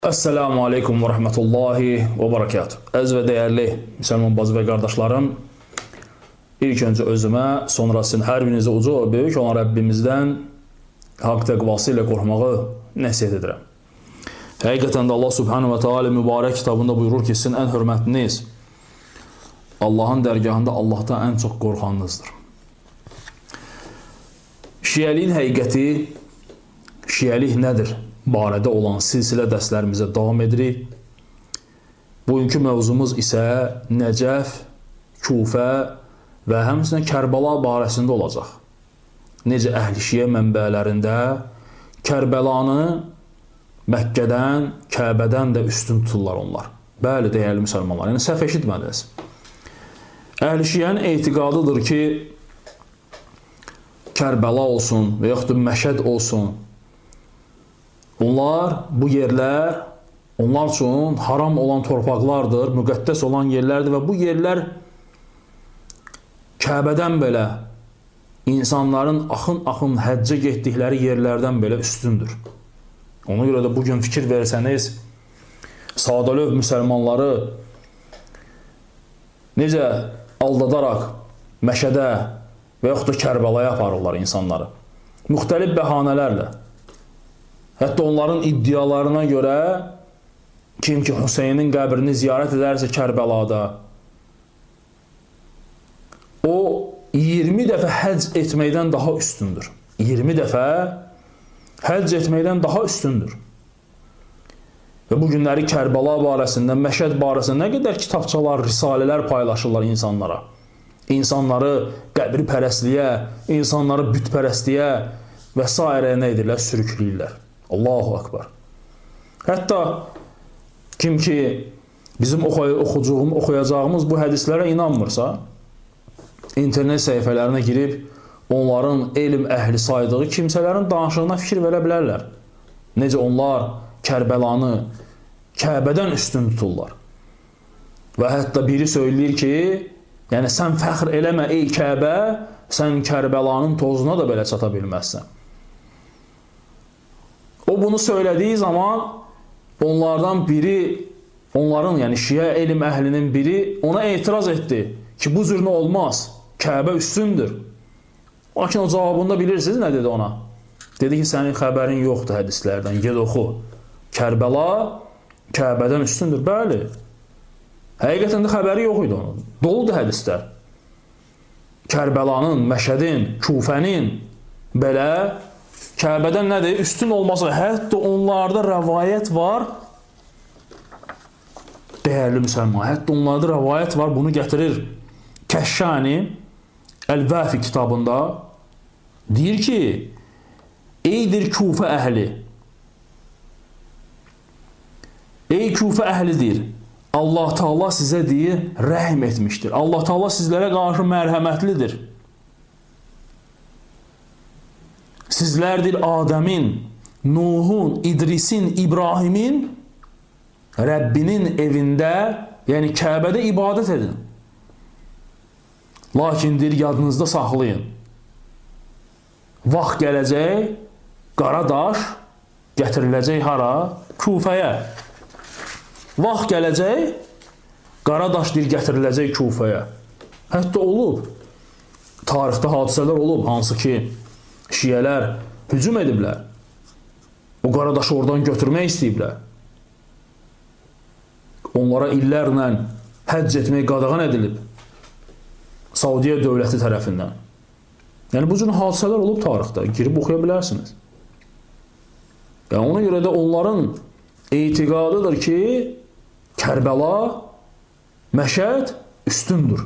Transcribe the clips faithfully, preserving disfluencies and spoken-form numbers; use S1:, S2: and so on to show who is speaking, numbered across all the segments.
S1: Esselamu Aleyküm və Rəhmətullahi və Barakatuhu. Əziz və dəyərli müsəlman bacı və qardaşlarım, ilk öncə özümə, sonra sizin hər birinizə uca və böyük olan Rəbbimizdən haqq təqvası ilə qorxmağı nəsiyyət edirəm. Həqiqətən də Allah Subhanahu və Teala mübarək kitabında buyurur ki, sizin ən hörmətliniz Allahın dərgahında Allahdan ən çox qorxanınızdır. Şiəliyin həqiqəti, şiəlik nədir barədə olan silsilə dərslərimizə davam edirik. Bugünkü mövzumuz isə Nəcəf, Kufə və həmçinin Kərbəla barəsində olacaq. Necə əhl-i şiə mənbələrində Kərbəlanı Məkkədən, Kəbədən də üstün tuturlar onlar. Bəli, dəyərli müsəlmanlar, yəni səhv eşitmədiniz. Əhl-i şiənin etiqadıdır ki, Kərbəla olsun və yaxud da Məşəd olsun, bunlar, bu yerlər, onlar üçün haram olan torpaqlardır, müqəddəs olan yerlərdir və bu yerlər Kəbədən belə insanların axın-axın həccə getdikləri yerlərdən belə üstündür. Ona görə də bugün fikir versəniz, sadəlöv müsəlmanları necə aldadaraq Məşədə və yaxud da Kərbəlaya aparırlar insanları. Müxtəlif bəhanələrlə. Hətta onların iddialarına görə kim ki Hüseynin qəbrini ziyarət edərsə Kərbəlada, o iyirmi dəfə həcc etməkdən daha üstündür. iyirmi dəfə həcc etməkdən daha üstündür. Və bu günləri Kərbəla barəsində, Məşəd barəsində nə qədər kitabçalar, risalələr paylaşırlar insanlara. İnsanları qəbri pərəstliyə, insanları bütpərəstliyə və s. nə edirlər? Sürükləyirlər. Allahu Akbar. Hətta kim ki bizim oxucuğum, oxuyacağımız bu hədislərə inanmırsa, internet səhifələrinə girib onların elm əhli saydığı kimsələrin danışığına fikir verə bilərlər. Necə onlar Kərbəlanı Kəbədən üstün tuturlar. Və hətta biri söyləyir ki, yəni sən fəxr eləmə ey Kəbə, sən Kərbəlanın tozuna da belə çata bilməzsən. O bunu söylədiyi zaman onlardan biri, onların yəni şiə elm əhlinin biri ona etiraz etdi ki, bu cür nə olmaz, Kəbə üstündür. Lakin o cavabında bilirsiniz nə dedi ona? Dedi ki, sənin xəbərin yoxdur hədislərdən, ged oxu. Kərbəla Kəbədən üstündür, bəli. Həqiqətən də xəbəri yox idi onun. Doludur hədislər. Kərbəlanın, Məşədin, Kufənin belə Kəbədən nədir? Üstün olması. Hətta onlarda rəvayət var. Dəyərli müsəlman, hətta onlarda rəvayət var. Bunu gətirir Kəşşani Əl-Vəfi kitabında. Deyir ki, eydir Kufə əhli. Ey Kufə əhlidir. Allah Taala sizə deyir, rəhm etmişdir. Allah Taala sizlərə qarşı mərhəmətlidir. Sizlərdir Adəmin, Nuhun, İdrisin, İbrahimin Rəbbinin evində, yəni Kəbədə ibadət edin. Lakin deyir, yadınızda saxlayın. Vaxt gələcək, qara daş gətiriləcək hara? Kufəyə. Vaxt gələcək, qara daş deyir, gətiriləcək Kufəyə. Hətta olub, tarixdə hadisələr olub, hansı ki, şiələr hücum ediblər. O qara daşı oradan götürmək istəyiblər. Onlara illərlə həcc etmək qadağan edilib. Saudiya dövləti tərəfindən. Yəni, bu cür hadisələr olub tarixdə. Girib oxuya bilərsiniz. Yəni, ona görə də onların etiqadıdır ki, Kərbəla, Məşəd üstündür.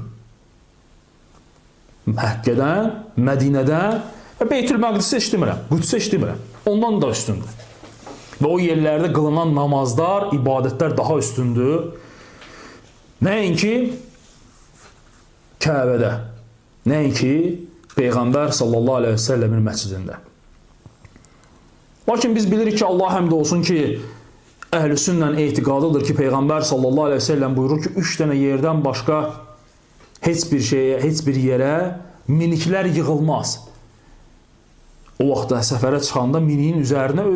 S1: Məkkədən, Mədinədən və Beytül-Məqdisi işləmirəm, Qüdsə işləmirəm. Ondan da üstündür. Və o yerlərdə qılınan namazlar, ibadətlər daha üstündür. Nəinki Kəbədə, nəinki Peyğəmbər sallallahu aleyhi və səlləmin məscidində. Lakin biz bilirik ki, Allah həmd olsun ki, əhl-i sünnən etiqadıdır ki, Peyğəmbər sallallahu aleyhi və səlləm buyurur ki, üç dənə yerdən başqa heç bir şeyə, heç bir yerə miniklər yığılmaz. O vaxtda səfərə çıxanda miniyin üzərinə öz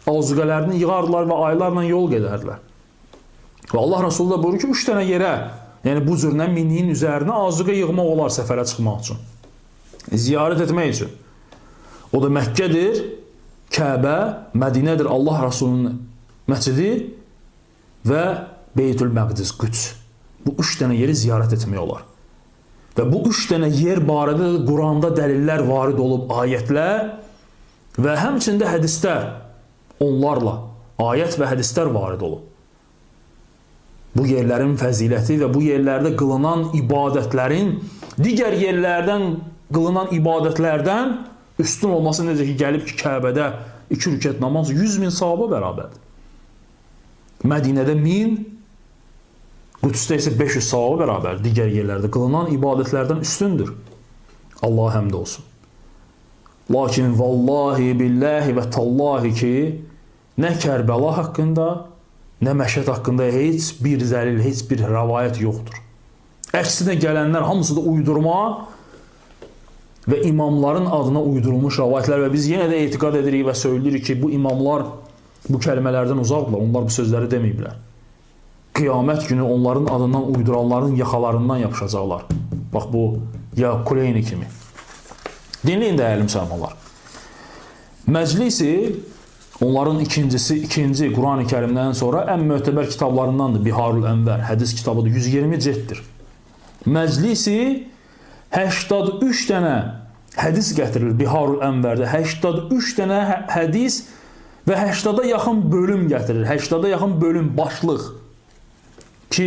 S1: azuqələrini yığardılar və aylarla yol gedərdilər. Və Allah Rasulü da buyurur ki, üç dənə yerə, yəni bu cürlə minliyin üzərinə azuqə yığmaq olar səfərə çıxmaq üçün. Ziyarət etmək üçün. O da Məkkədir, Kəbə, Mədinədir, Allah Rasulunun məscidi və Beytül-Məqdis, Qüds. Bu üç dənə yeri ziyarət etmək olar. Və bu üç dənə yer barədə Quranda dəlillər varid olub, ayətlər və həmçində hədislər onlarla, ayət və hədislər varid olub. Bu yerlərin fəziləti və bu yerlərdə qılınan ibadətlərin digər yerlərdən qılınan ibadətlərdən üstün olması necə ki, gəlib ki, Kəbədə iki rükət namaz yüz min savaba bərabərdir. Mədinədə min, Qüdsdə isə beş yüz savaba bərabər digər yerlərdə qılınan ibadətlərdən üstündür. Allah həmd olsun. Lakin vallahi, billahi və tallahi ki, nə Kərbəla haqqında, nə Məşhəd haqqında heç bir zəlil, heç bir rəvayət yoxdur. Əksinə gələnlər hamısı da uydurma və imamların adına uydurulmuş rəvayətlər və biz yenə də etiqad edirik və söyləyirik ki, bu imamlar bu kəlmələrdən uzaqdırlar, onlar bu sözləri deməyiblər. Qiyamət günü onların adından uyduranların yaxalarından yapışacaqlar. Bax bu, ya Kuleyni kimi. Dinləyin dəyərli müsəlmanlar. Məclisi, onların ikincisi, ikinci Quran-ı Kərimdən sonra ən mötəbər kitablarındandır. Biharul Ənvər, hədis kitabıdır, yüz iyirmi ciltdir. Məclisi səksən üç dənə hədis gətirilir Biharul Ənvərdə. səksən üç dənə hədis və səksana yaxın bölüm gətirilir. səksana yaxın bölüm, başlıq ki,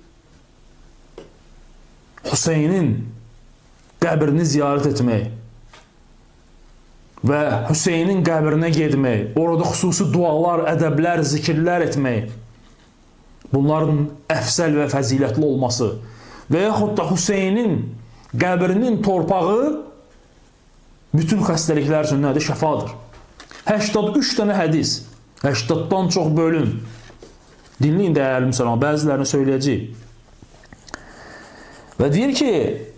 S1: Hüseynin qəbrini ziyarət etmək və Hüseynin qəbrinə getmək, orada xüsusi dualar, ədəblər, zikirlər etmək, bunların əfsəl və fəzilətli olması və yaxud da Hüseynin qəbrinin torpağı bütün xəstəliklər üçün nədir? Şəfadır. səksən üç dənə hədis, səksandan çox bölüm. Dinləyin dəyərli müsəlman, bəzilərini söyləyəcək. Və deyir ki,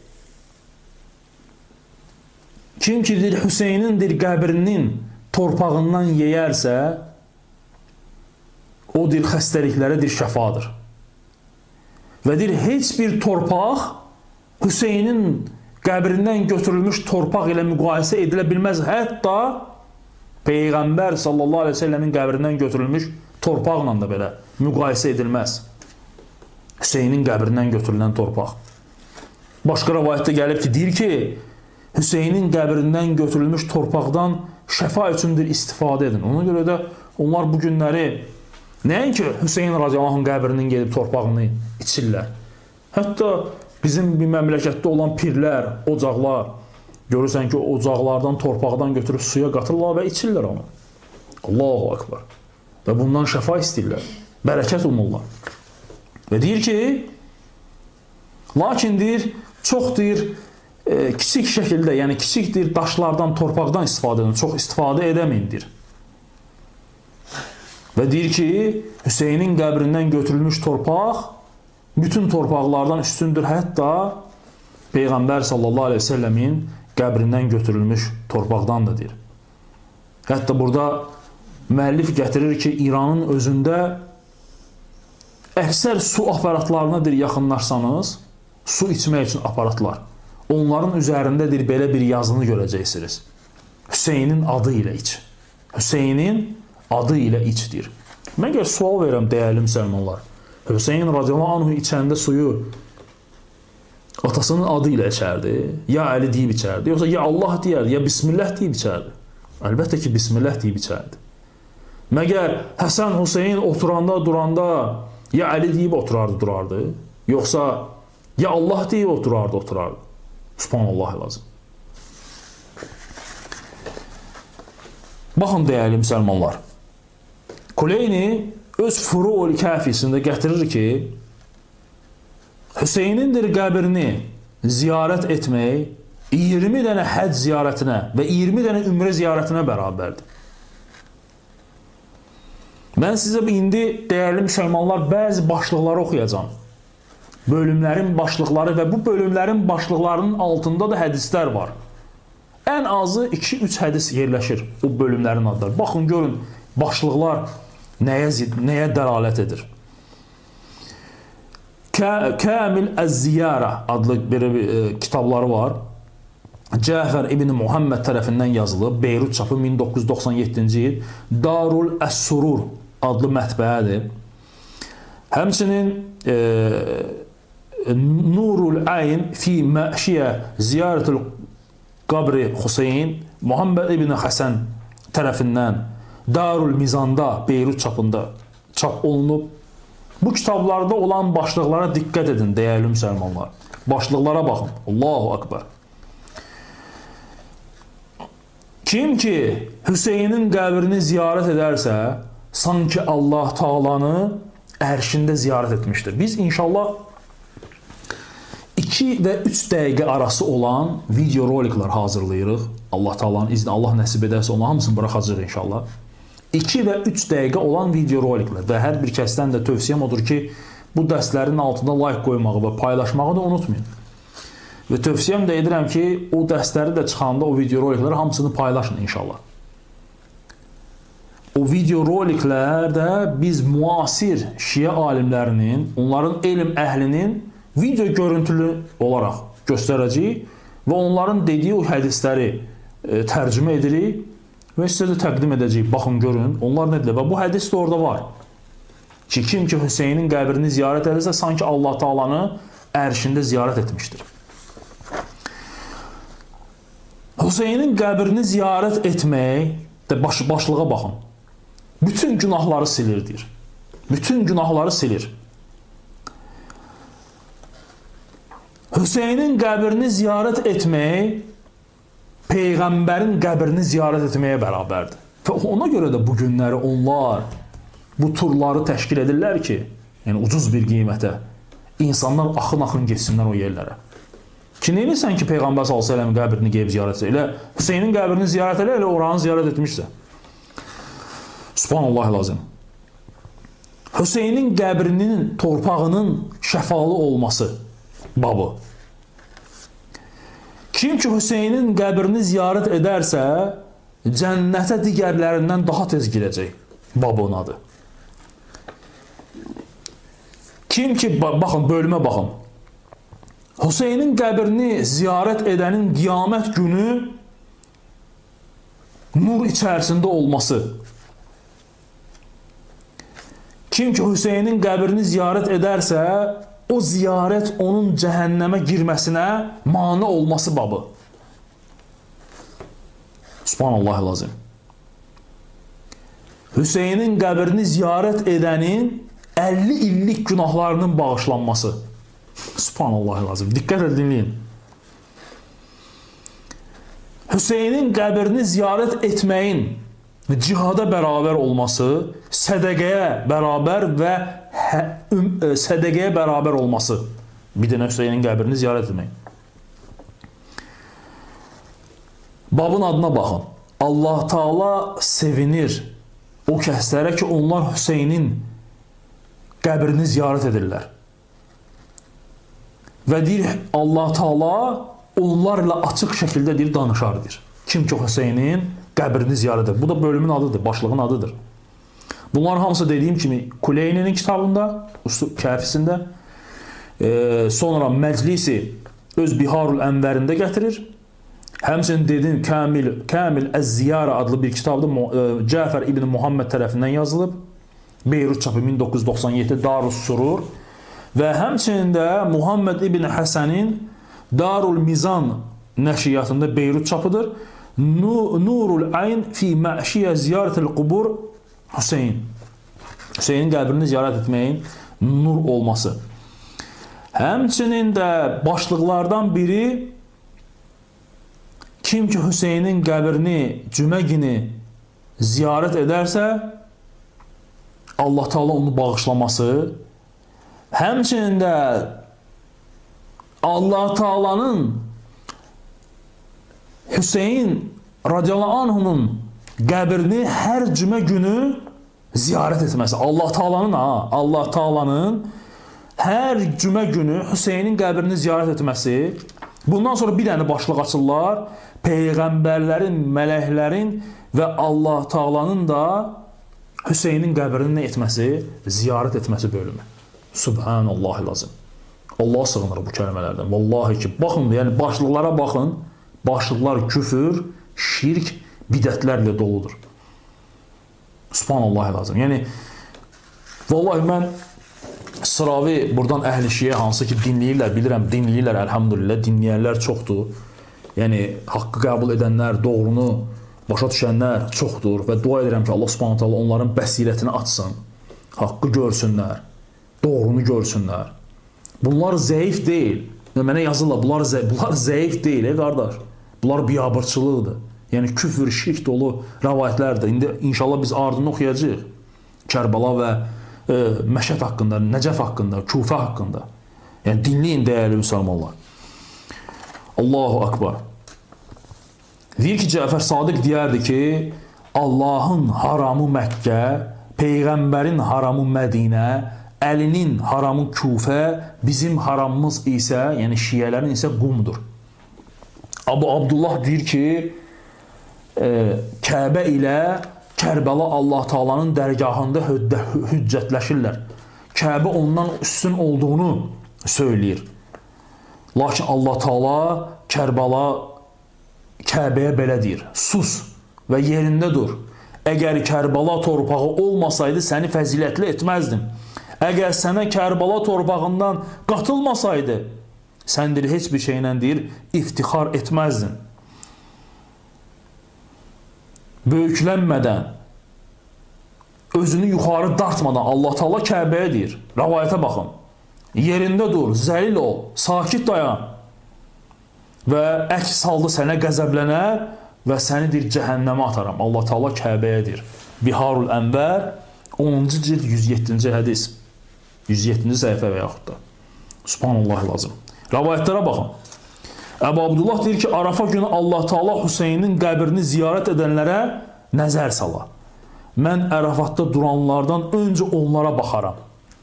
S1: kim ki, deyir, Hüseynin deyir, qəbrinin torpağından yeyərsə, o deyir, xəstəliklərə deyir, şəfadır. Və deyir, heç bir torpaq Hüseynin qəbrindən götürülmüş torpaq ilə müqayisə edilə bilməz. Hətta Peyğəmbər sallallahu aleyhi ve sellemin qəbrindən götürülmüş torpaqla da belə müqayisə edilməz. Hüseynin qəbrindən götürülən torpaq. Başqa rəvayətdə gəlib ki, deyir ki, Hüseynin qəbrindən götürülmüş torpaqdan şəfa üçündür istifadə edin. Ona görə də onlar bu günləri nəinki Hüseyin radiyallahu anh qəbrinin gedib torpağını içirlər. Hətta bizim bir məmləkətdə olan pirlər, ocaqlar, görürsən ki, ocaqlardan, torpaqdan götürüb suya qatırlar və içirlər onu. Allahu akbar. Və bundan şəfa istəyirlər. Bərəkət umurlar. Və deyir ki, lakin deyir, çox deyir, e, kiçik şəkildə, yəni kiçik deyir, daşlardan, torpaqdan istifadə edin, çox istifadə edəməyindir. Və deyir ki, Hüseynin qəbrindən götürülmüş torpaq bütün torpaqlardan üstündür, hətta Peyğəmbər sallallahu aleyhi ve sellemin qəbrindən götürülmüş torpaqdan da deyir. Hətta burada müəllif gətirir ki, İranın özündə əksər su aparatlarınadır yaxınlaşsanız, su içmək üçün aparatlar. Onların üzərindədir belə bir yazını görəcəksiniz. Hüseynin adı ilə iç. Hüseynin adı ilə içdir. Mən gəl sual verirəm dəyərli müsəlmanlar. Hüseyin radiyallahu anhu içəndə suyu atasının adı ilə içərdi, ya Əli deyib içərdi, yoxsa ya Allah deyərdi, ya Bismillah deyib içərdi. Əlbəttə ki, Bismillah deyib içərdi. Məgər Həsən Hüseyin oturanda, duranda ya Əli deyib oturardı, durardı, yoxsa ya Allah deyib oturardı, oturardı. Subhanallah lazım. Baxın, dəyərli müsəlmanlar. Kuleyni öz Furu'l Kafisində gətirir ki, Hüseynindir qəbrini ziyarət etmək iyirmi dənə həcc ziyarətinə və iyirmi dənə ümrə ziyarətinə bərabərdir. Mən sizə indi, dəyərli müsəlmanlar, bəzi başlıqları oxuyacağım. Bölümlərin başlıqları və bu bölümlərin başlıqlarının altında da hədislər var. Ən azı iki üç hədis yerləşir bu bölümlərin adları. Baxın, görün, başlıqlar nəyə, nəyə dəlalət edir? Kamil Əz-Ziyara adlı bir e, kitabları var. Cəfər ibn Muhammed tərəfindən yazılıb, Beyrut çapı min doqquz yüz doxsan yeddinci il, Darul Əs-Surur adlı mətbəədir. Həmçinin e, Nurul Ayn fi Məşiyə Ziyarətül Qabri Hüseyn Muhammed ibn Həsən tərəfindən Darul Mizanda Beyrut çapında çap olunub. Bu kitablarda olan başlıqlara diqqət edin, dəyərli müsəlmanlar. Başlıqlara baxın. Allahu Akbar. Kim ki Hüseynin qəbrini ziyarət edərsə, sanki Allah Taalanı ərşində ziyarət etmişdir. Biz inşallah iki və üç dəqiqə arası olan video roliklar hazırlayırıq. Allah Taalanın izni, Allah nəsib edərsə onun hamısını buraxacaq inşallah. iki və üç dəqiqə olan video roliklər və hər bir kəsdən də tövsiyəm odur ki, bu dərslərin altında like qoymağı və paylaşmağı da unutmayın. Və tövsiyəm də edirəm ki, o dərsləri də çıxanda o video rolikləri hamısını paylaşın inşallah. O video roliklərdə biz müasir şiə alimlərinin, onların elm əhlinin video görüntülü olaraq göstərəcəyik və onların dediyi o hədisləri e, tərcümə edirik və sizə də təqdim edəcəyik. Baxın, görün, onlar nədir? Və bu hədis də orada var. Ki, kim ki Hüseynin qəbrini ziyarət edirsə, sanki Allah Taalanı ərşində ziyarət etmişdir. Hüseynin qəbrini ziyarət etmək, də baş, başlığa baxın, bütün günahları silir, deyir. Bütün günahları silir. Hüseynin qəbrini ziyarət etmək, Peyğəmbərin qəbrini ziyarət etməyə bərabərdir. Və ona görə də bu günləri onlar bu turları təşkil edirlər ki, yəni ucuz bir qiymətə insanlar axın-axın geçsinlər o yerlərə. Ki, neyləsən ki, Peyğəmbər sallallahu əleyhi və səlləm qəbrini qeyb ziyarət etsə, elə Hüseynin qəbrini ziyarət elə, elə oranı ziyarət etmişsə. Subhanallah lazım. Hüseynin qəbrinin, torpağının şəfalı olması babı. Kim ki Hüseynin qəbrini ziyarət edərsə, cənnətə digərlərindən daha tez girəcək. Babın adı. Kim ki, baxın, bölümə baxın. Hüseynin qəbrini ziyarət edənin qiyamət günü nur içərisində olması. Kim ki Hüseynin qəbrini ziyarət edərsə, o ziyarət onun cəhənnəmə girməsinə mane olması babı. Subhanallah lazım. Hüseynin qəbrini ziyarət edənin əlli illik günahlarının bağışlanması. Subhanallah lazım. Diqqət edin, dinləyin. Hüseynin qəbrini ziyarət etməyin cihada bərabər olması, sədəqəyə bərabər və hə, üm, sədəqəyə bərabər olması. Bir dənə Hüseynin qəbrini ziyarət etmək. Babın adına baxın. Allah Taala sevinir o kəslərə ki, onlar Hüseynin qəbrini ziyarət edirlər. Və deyir, Allah Taala onlarla açıq şəkildə deyir, danışardır. Kim ki Hüseynin qəbrini ziyarət edir. Bu da bölümün adıdır, başlığın adıdır. Bunların hamısı dediyim kimi Kuleyninin kitabında, Kəfisində, e, sonra Məclisi öz Biharul Ənvərində gətirir. Həmçinin dedim, Kamil, Kamil Əz-Ziyara adlı bir kitabda e, Cəfər ibn Muhammed tərəfindən yazılıb. Beyrut çapı min doqquz yüz doxsan yeddi, Darus Surur. Və həmçinin də Muhammed ibn Həsənin Darul Mizan nəşriyyatında Beyrut çapıdır. Nurul Ayn fi Məşiyə Ziyarətül Qubur Hüseyn. Hüseynin qəbrini ziyarət etməyin nur olması. Həmçinin də başlıqlardan biri, kim ki Hüseynin qəbrini cümə günü ziyarət edərsə, Allah Taala onu bağışlaması. Həmçinin də Allah Taalanın Hüseyin radiyallahu anhunun qəbrini hər cümə günü ziyarət etməsi. Allah Taalanın ha, Allah Taalanın hər cümə günü Hüseynin qəbrini ziyarət etməsi. Bundan sonra bir dənə başlıq açırlar. Peyğəmbərlərin, mələklərin və Allah Taalanın da Hüseynin qəbrini nə etməsi? Ziyarət etməsi bölümü. Subhanallah lazım. Allah sığınır bu kəlmələrdən. Vallahi ki, baxın, yəni başlıqlara baxın. Başlıqlar küfür, şirk, bidətlərlə doludur. Subhanallah lazım. Yəni, vallahi mən sıravi buradan əhl-i şiyə hansı ki dinləyirlər, bilirəm, dinləyirlər, əlhamdülillah, dinləyənlər çoxdur. Yəni, haqqı qəbul edənlər, doğrunu başa düşənlər çoxdur və dua edirəm ki, Allah subhanahu ta'ala onların bəsirətini açsın, haqqı görsünlər, doğrunu görsünlər. Bunlar zəif deyil. Mənə yazırlar, bunlar, zə bunlar zəif deyil, ey qardaş. Bunlar biabırçılıqdır. Yəni, küfür, şirk dolu rəvayətlərdir. İndi inşallah biz ardını oxuyacağıq. Kərbəla və e, Məşəd haqqında, Nəcəf haqqında, Kufə haqqında. Yəni, dinləyin dəyərli müsəlmanlar. Allahu Akbar. Deyir ki, Cəfər Sadiq deyərdi ki, Allahın haramı Məkkə, Peyğəmbərin haramı Mədinə, Əlinin haramı Kufə, bizim haramımız isə, yəni şiyələrin isə qumdur. Abu Abdullah deyir ki, e, Kəbə ilə Kərbəla Allah Taalanın dərgahında hüccətləşirlər. Kəbə ondan üstün olduğunu söyləyir. Lakin Allah Taala Kərbəla Kəbəyə belə deyir: sus və yerində dur. Əgər Kərbəla torpağı olmasaydı səni fəzilətli etməzdim. Əgər sənə Kərbəla torpağından qatılmasaydı, sən deyir, heç bir şeylə deyir, iftixar etməzdin. Böyüklənmədən, özünü yuxarı dartmadan Allah Taala Kəbəyə deyir. Rəvayətə baxın. Yerində dur, zəlil ol, sakit dayan. Və əks halda sənə qəzəblənər və səni deyir, cəhənnəmə ataram. Allah Taala Kəbəyə deyir. Biharul Ənvər, onuncu cild, yüz yeddinci hədis. yüz yeddinci səhifə və yaxud da. Subhanallah lazım. Rəvayətlərə baxın. Əbu Abdullah deyir ki, Arafa günü Allah Taala Hüseynin qəbrini ziyarət edənlərə nəzər salar. Mən Ərafatda duranlardan öncə onlara baxaram.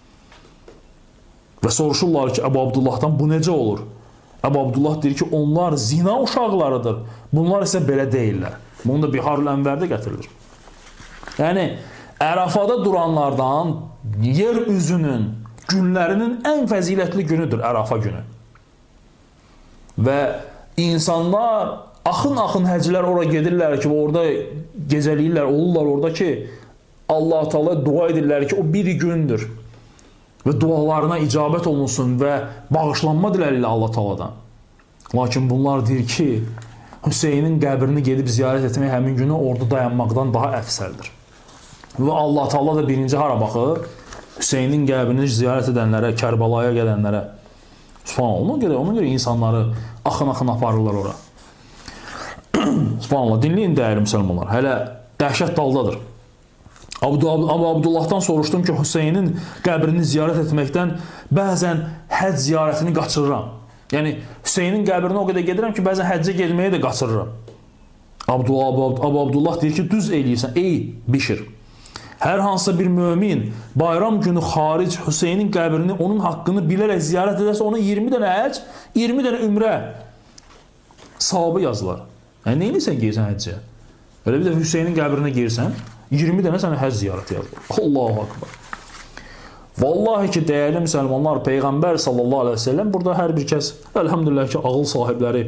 S1: Və soruşurlar ki, Əbu Abdullahdan bu necə olur? Əbu Abdullah deyir ki, onlar zina uşaqlarıdır. Bunlar isə belə deyirlər. Bunu da Biharul Ənvərdə gətirilir. Yəni, Ərafada duranlardan yer üzünün günlərinin ən fəzilətli günüdür Ərafa günü. Və insanlar axın-axın həcilər ora gedirlər ki, orada gecəliyirlər, olurlar orada ki, Allah-u Teala dua edirlər ki, o bir gündür və dualarına icabət olunsun və bağışlanma dilərlər Allah Teala'dan. Lakin bunlar deyir ki, Hüseynin qəbrini gedib ziyarət etmək həmin günü orada dayanmaqdan daha əfsəldir. Və Allah Teala da birinci hara baxır? Hüseynin qəbrini ziyarət edənlərə, Kərbalaya gələnlərə. Subhanallah, ona görə, ona görə insanları axın-axın aparırlar ora. Subhanallah, dinləyin dəyərli müsəlmanlar. Hələ dəhşət daldadır. Abu Abdullahdan soruşdum ki, Hüseynin qəbrini ziyarət etməkdən bəzən həcc ziyarətini qaçırıram. Yəni, Hüseynin qəbrinə o qədər gedirəm ki, bəzən həccə gelməyə də qaçırıram. Abu Abdullah deyir ki, düz eləyirsən, ey Bişir. Hər hansısa bir mömin bayram günü xaric Hüseynin qəbrini, onun haqqını bilərək ziyarət edərsə, ona iyirmi dənə həcc, iyirmi dənə ümrə savabı yazılar. Yəni, neyini sən geyirsən həccə? Öyle bir də Hüseynin qəbrinə geyirsən, iyirmi dənə sənə həcc ziyarəti yazılır. Allahu Akbar. Vallahi ki, dəyərli müsəlmanlar, Peyğəmbər sallallahu aleyhi ve sellem, burada hər bir kəs, əlhamdülillah ki, ağıl sahibləri,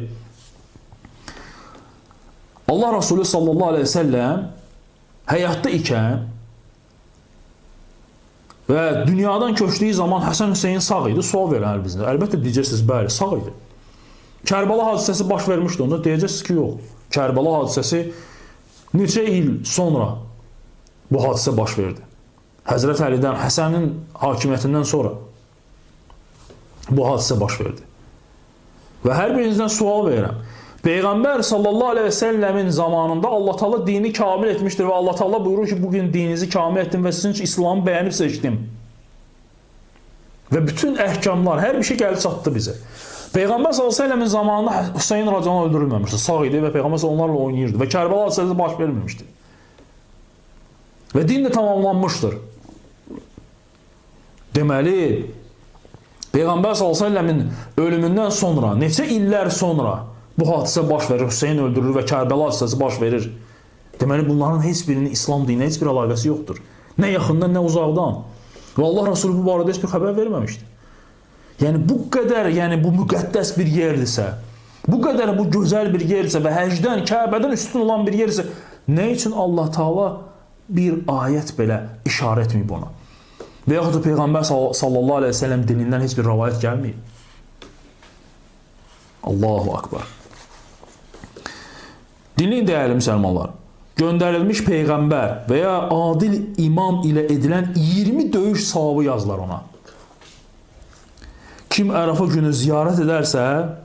S1: Allah Resulü sallallahu aleyhi ve sellem həyatda ikən və dünyadan köçdüyü zaman Həsən Hüseyin sağ idi, sual verənlər bizdə. Əlbəttə deyəcəksiniz, bəli, sağ idi. Kərbəla hadisəsi baş vermişdi onda, deyəcəksiniz ki, yox. Kərbəla hadisəsi neçə il sonra bu hadisə baş verdi. Həzrət Əlidən, Həsənin hakimiyyətindən sonra bu hadisə baş verdi. Və hər birinizdən sual verirəm. Peyğəmbər sallallahu aleyhi ve sellemin zamanında Allah Teala dini kamil etmişdir və Allah Teala buyurur ki, bugün dininizi kamil etdim və sizin üçün İslamı bəyənib seçdim. Və bütün əhkamlar, hər bir şey gəldi çatdı bizə. Peyğəmbər sallallahu aleyhi ve sellemin zamanında Hüseyin Racanı öldürülməmişdi, sağ idi və Peyğəmbər onlarla oynayırdı və Kərbəla hadisəsi baş verməmişdi. Və din də tamamlanmışdır. Deməli, Peyğəmbər sallallahu aleyhi ve sellemin ölümündən sonra, neçə illər sonra bu hadisə baş verir, Hüseyin öldürülür və Kərbəla hadisəsi baş verir. Deməli, bunların heç birinin İslam dininə heç bir əlaqəsi yoxdur. Nə yaxından, nə uzaqdan. Və Allah Rasulü bu barədə heç bir xəbər verməmişdir. Yəni bu qədər, yəni bu müqəddəs bir yerdirsə, bu qədər bu gözəl bir yerdirsə və həcdən, Kəbədən üstün olan bir yerdirsə, nə üçün Allah Taala bir ayət belə işarə etməyib ona? Və yaxud da Peyğəmbər sallallahu aleyhi ve sellem dilindən heç bir rivayət gəlməyib. Allahu akbar. Dinləyin dəyərli müsəlmanlar. Göndərilmiş Peyğəmbər və ya adil imam ilə edilən iyirmi döyüş savabı yazılar ona. Kim Ərəfa günü ziyarət edərsə,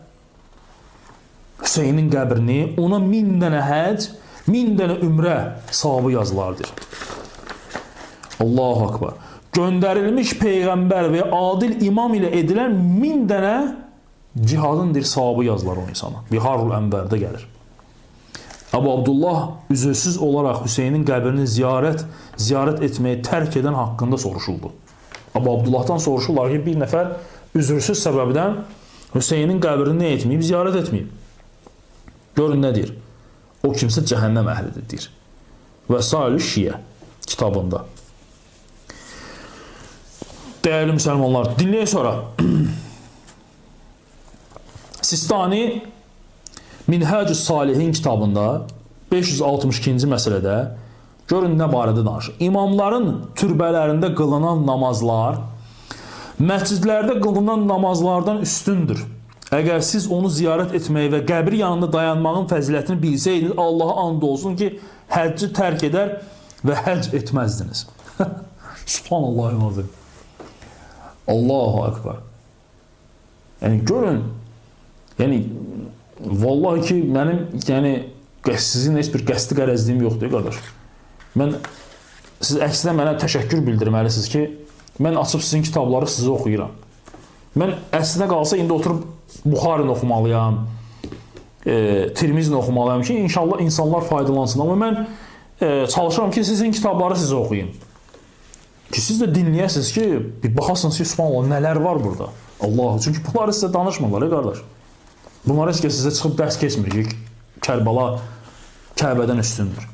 S1: Hüseynin qəbrini, ona min dənə həc, min dənə ümrə savabı yazılardır. Allahu akbar. Göndərilmiş Peyğəmbər və adil imam ilə edilən min dənə cihadındır savabı yazılar o insana. Biharul Ənvərdə gəlir. Əbu Abdullah üzürsüz olaraq Hüseynin qəbrini ziyarət, ziyarət etməyi tərk edən haqqında soruşuldu. Əbu Abdullahdan soruşurlar ki, bir nəfər üzürsüz səbəbdən Hüseynin qəbrini nə etməyib, ziyarət etməyib. Görün nə deyir? O kimsə cəhənnəm əhlidir, deyir. Vəsail-i Şiyə kitabında. Dəyərli müsəlmanlar, dinləyə sonra. Sistani Minhəcü Salihin kitabında beş yüz altmış ikinci məsələdə görün nə barədə danışır. İmamların türbələrində qılınan namazlar məscidlərdə qılınan namazlardan üstündür. Əgər siz onu ziyarət etməyi və qəbri yanında dayanmağın fəzilətini bilsəydiniz, Allaha and olsun ki, həcci tərk edər və həcc etməzdiniz. Subhanallahü. Allahu akbar. Yəni görün, yəni vallahi ki, mənim yəni sizin heç bir qəsdi qərəzliyim yoxdur, qardaş. Mən siz əksinə mənə təşəkkür bildirməlisiniz ki, mən açıb sizin kitabları sizə oxuyuram. Mən əslinə qalsa indi oturub Buxarini oxumalıyam, e, Tirmizini oxumalıyam ki, inşallah insanlar faydalansın. Amma mən e, çalışıram ki, sizin kitabları sizə oxuyayım. Ki siz də dinləyəsiniz ki, bir baxasınız ki, subhanallah, nələr var burada. Allah, çünki bunları sizə danışmırlar, qardaş. Bunlar heç ki, sizə çıxıb dərs keçmir ki, Kərbəla Kəbədən üstündür.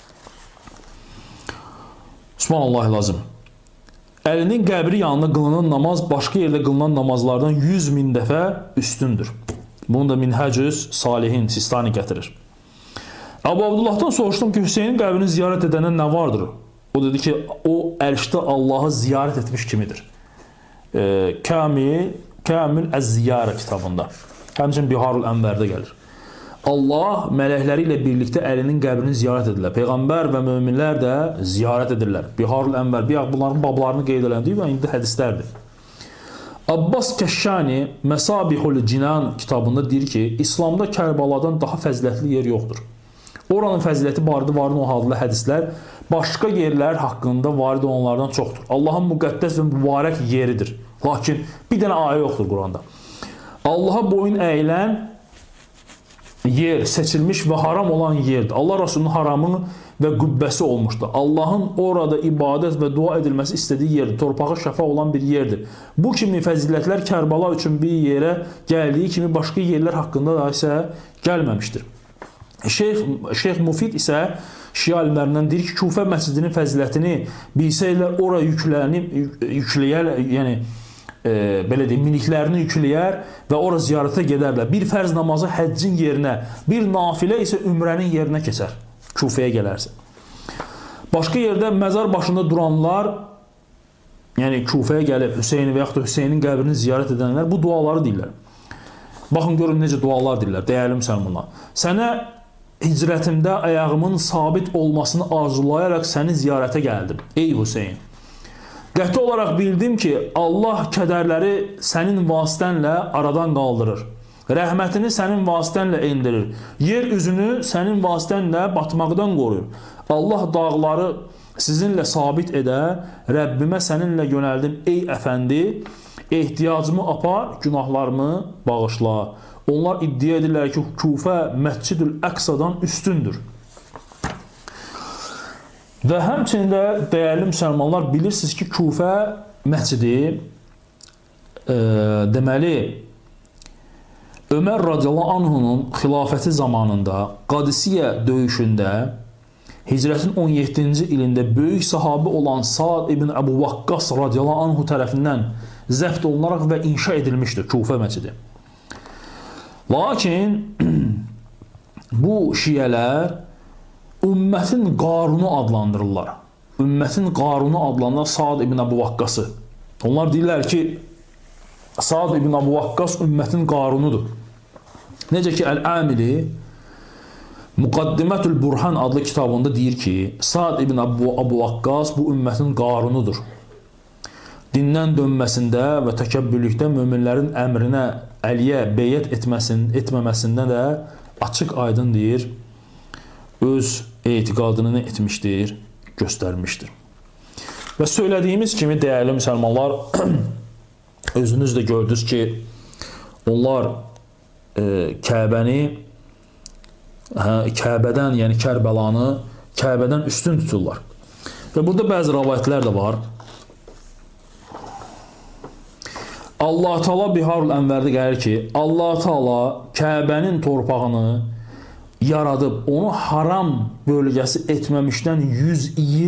S1: Subhanallah lazım. Əlinin qəbri yanında qılınan namaz başqa yerdə qılınan namazlardan yüz min dəfə üstündür. Bunu da Minhəcüs Salihin Sistani gətirir. Əbu Abdullahdan soruşdum ki, Hüseynin qəbrini ziyarət edəndə nə vardır? O dedi ki, o ərşdə Allahı ziyarət etmiş kimidir. E, Kamil, Kamil Əz-Ziyarə kitabında. Həmçin Biharul Ənvərdə gəlir. Allah mələkləri ilə birlikdə əlinin qəbrini ziyarət edirlər. Peyğəmbər və möminlər də ziyarət edirlər. Biharul Ənvər, bir bunların bablarını qeyd ediləndir və indi hədislərdir. Abbas Kəşşani Məsabihul Cinan kitabında deyir ki, İslamda Kərbaladan daha fəzilətli yer yoxdur. Oranın fəziləti barədə varid o adlı hədislər başqa yerlər haqqında varid olanlardan çoxdur. Allahın müqəddəs və mübarək yeridir. Lakin bir dənə ayə yoxdur Quranda. Allaha boyun əyilən yer, seçilmiş və haram olan yerdir. Allah Rasulunun haramı və qübbəsi olmuşdur. Allahın orada ibadət və dua edilməsi istədiyi yerdir. Torpağı şəfa olan bir yerdir. Bu kimi fəzilətlər Kərbala üçün bir yerə gəldiyi kimi başqa yerlər haqqında da isə gəlməmişdir. Şeyx, Şeyx Mufid isə Şia alimlərindən deyir ki, Kufə məscidinin fəzilətini bilsəylə ora yüklənib, yükləyər, yəni e, belə deyim, miniklərini yükləyər və ora ziyarətə gedərlər. Bir fərz namazı həccin yerinə, bir nafilə isə ümrənin yerinə keçər. Kufəyə gələrsə. Başqa yerdə məzar başında duranlar, yəni Kufəyə gəlib Hüseyni və yaxud da Hüseynin qəbrini ziyarət edənlər bu duaları deyirlər. Baxın, görün necə dualar deyirlər, dəyərli müsəlmanlar. Sənə hicrətimdə ayağımın sabit olmasını arzulayaraq səni ziyarətə gəldim. Ey Hüseyin! Qəti olaraq bildim ki, Allah kədərləri sənin vasitənlə aradan qaldırır. Rəhmətini sənin vasitənlə endirir. Yer üzünü sənin vasitənlə batmaqdan qoruyur. Allah dağları sizinlə sabit edər. Rəbbimə səninlə yönəldim. Ey əfəndi, ehtiyacımı apar, günahlarımı bağışla. Onlar iddia edirlər ki, Kufə Məscidül Əqsadan üstündür. Və həmçində dəyərli müsəlmanlar bilirsiniz ki, Kufə məscidi e, deməli Ömər radiyallahu anhunun xilafəti zamanında Qadisiyyə döyüşündə Hicrətin on yeddinci ilində böyük sahabi olan Sa'd ibn Əbu Vaqqas radiyallahu anhu tərəfindən zəbt olunaraq və inşa edilmişdir Kufə məscidi. Lakin bu şiyələr ümmətin Qarunu adlandırırlar. Ümmətin Qarunu adlandıran Sa'd ibn Əbu Vaqqası. Onlar deyirlər ki, Sa'd ibn Əbu Vaqqas ümmətin Qarunudur. Necə ki, Əl-Amili Muqaddimətül Burhan adlı kitabında deyir ki, Sa'd ibn Əbu Vaqqas bu ümmətin Qarunudur. Dindən dönməsində və təkəbbürlükdə möminlərin əmrinə Əliyə beyyət etməsin, etməməsində də açıq aydın deyir, öz etiqadını etmişdir, göstərmişdir. Və söylədiyimiz kimi, dəyərli müsəlmanlar, özünüz də gördünüz ki, onlar e, Kəbəni, hə, Kəbədən, yəni Kərbəlanı, Kəbədən üstün tuturlar. Və burada bəzi rəvayətlər də var. Allah Teala Biharul Ənvərdə gəlir ki, Allah Teala Kəbənin torpağını yaradıb, onu haram bölgəsi etməmişdən yüz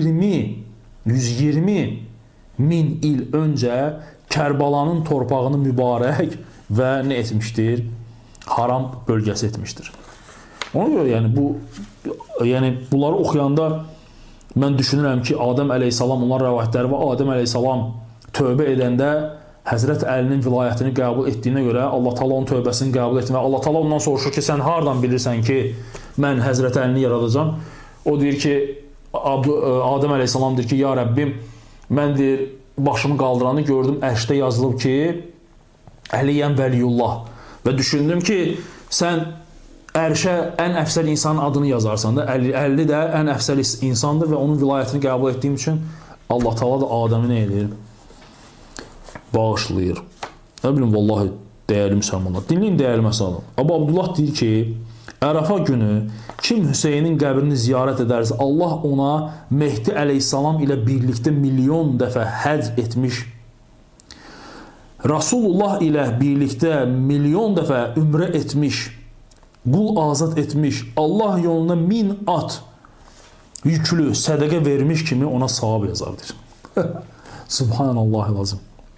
S1: iyirmi min il öncə Kərbəlanın torpağını mübarək və nə etmişdir? Haram bölgəsi etmişdir. Ona görə, yəni, bu, yəni, bunları oxuyanda mən düşünürəm ki, Adəm əleyhissalam, onlar rəvayətləri var, Adəm əleyhissalam tövbə edəndə Həzrət Əlinin vilayətini qəbul etdiyinə görə Allah Teala onun tövbəsini qəbul etmə. Allah Teala ondan soruşur ki, sən hardan bilirsən ki, mən Həzrət Əlini yaradacam? O deyir ki, Adəm əleyhissalam deyir ki, ya Rəbbim, mən deyir, başımı qaldıranda gördüm, ərşdə yazılıb ki, Əliyəm Vəliyullah. Və düşündüm ki, sən ərşə ən əfsəl insanın adını yazarsan da, Əli də ən əfsəl insandır və onun vilayətini qəbul etdiyim üçün Allah Teala da Adəmi nə edir? Bağışlayır. Nə bilim, vallahi, dəyərli müsəlmanlar. Dinləyin, dəyərli məsələn. Əbu Abdullah deyir ki, Ərəfa günü kim Hüseynin qəbrini ziyarət edərsə, Allah ona Mehdi əleyhissalam ilə birlikdə milyon dəfə həc etmiş, Rasulullah ilə birlikdə milyon dəfə ümrə etmiş, qul azad etmiş, Allah yoluna min at yüklü sədəqə vermiş kimi ona savab yazardır. Subhanallah lazım.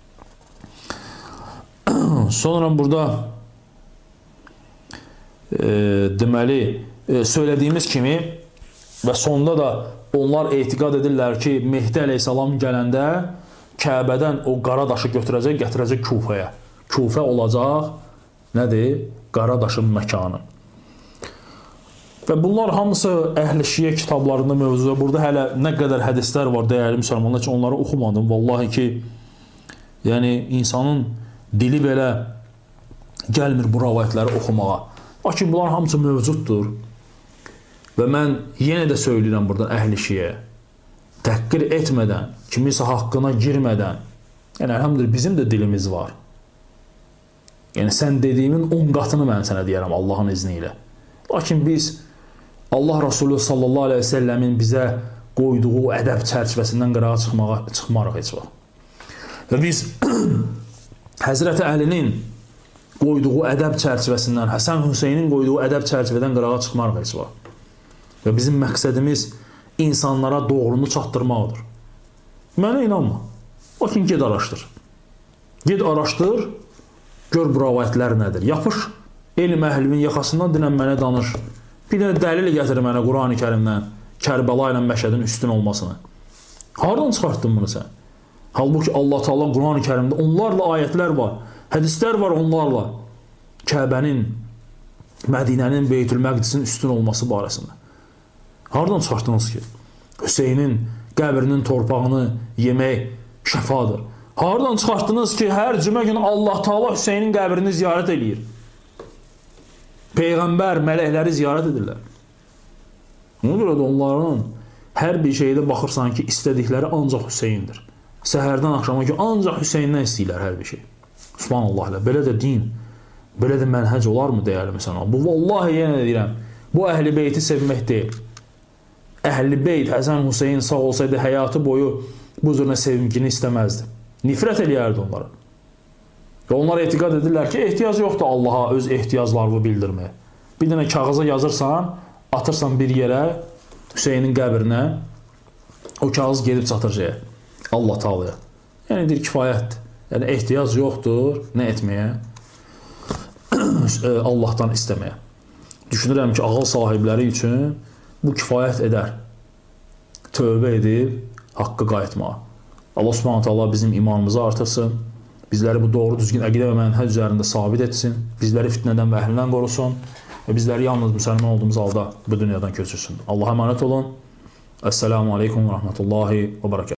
S1: Sonra burada e, deməli e, söylədiyimiz kimi və sonda da onlar etiqad edirlər ki, Mehdi əleyhissalam gələndə Kəbədən o qara daşı götürəcək, gətirəcək Kufəyə. Kufə olacaq, nədir? Qara daşın məkanı. Və bunlar hamısı Əhl-i Şiə kitablarında mövzuda. Burada hələ nə qədər hədislər var, dəyərli müsəlmanlar ki, onları oxumadım. Vallahi ki, yəni insanın dili belə gəlmir bu rəvayətləri oxumağa. Lakin bunlar hamısı mövcuddur. Və mən yenə də söyləyirəm buradan Əhl-i Şiə, təhqir etmədən, kimisə haqqına girmədən, yəni əlhamdülillah bizim də dilimiz var. Yəni sən dediyimin on qatını mən sənə deyərəm Allahın izni ilə. Lakin biz Allah Rasulü sallallahu aleyhi ve sellemin bizə qoyduğu ədəb çərçivəsindən qırağa çıxmağa, çıxmarıq heç vaxt. Və biz Həzrəti Əlinin qoyduğu ədəb çərçivəsindən, Həsən Hüseynin qoyduğu ədəb çərçivədən qırağa çıxmarıq heç vaxt. Və bizim məqsədimiz insanlara doğrunu çatdırmaqdır. Mənə inanma. Lakin ged araşdır. Ged araşdır, gör bu rəvayətlər nədir. Yapış, elm əhlinin yaxasından dinən mənə danış. Bir dənə dəlil gətir mənə Qurani Kərimdən, Kərbəla ilə Məşədin üstün olmasını. Hardan çıxartdın bunu sən? Halbuki Allah Teala Qurani Kərimdə onlarla ayətlər var, hədislər var onlarla. Kəbənin, Mədinənin, Beytül-Məqdisin üstün olması barəsində. Hardan çıxartdınız ki? Hüseynin qəbrinin torpağını yemək şəfadır. Hardan çıxartdınız ki, hər cümə gün Allah Teala Hüseynin qəbrini ziyarət edir? Peyğəmbər, mələkləri ziyarət edirlər. Ona görə də onların hər bir şeydə baxırsan ki, istədikləri ancaq Hüseyindir. Səhərdən axşama ki, ancaq Hüseynindən istəyirlər hər bir şey. Subhanallah ilə. Belə də din, belə də mənhəc olar mı dəyərli məsələn? Bu, vallahi yenə deyirəm, bu əhl-i beyti sevmək deyil. Əhl-i beyt, Həsən Hüseyin sağ olsaydı, həyatı boyu bu cürünə sevimkini istəməzdi. Nifrət eləyərdi onlara. Və onlar etiqad edirlər ki, ehtiyac yoxdur Allaha öz ehtiyaclarını bildirməyə. Bir dənə kağıza yazırsan, atırsan bir yerə, Hüseynin qəbrinə o kağız gedib çatırcaya, Allah Taalaya. Yəni deyir, kifayətdir. Yəni ehtiyac yoxdur nə etməyə? Allahdan istəməyə. Düşünürəm ki, ağıl sahibləri üçün bu kifayət edər. Tövbə edib haqqa qayıtmağa. Allah Subhanahu taala bizim imanımızı artırsın. Bizləri bu doğru düzgün əqidə və mənhəc üzərində sabit etsin. Bizləri fitnədən və əhlindən qorusun və bizləri yalnız müsəlman olduğumuz halda bu dünyadan köçürsün. Allah'a emanet olun. Esselamu aleykum və rahmetullahi və bərəkətuhu.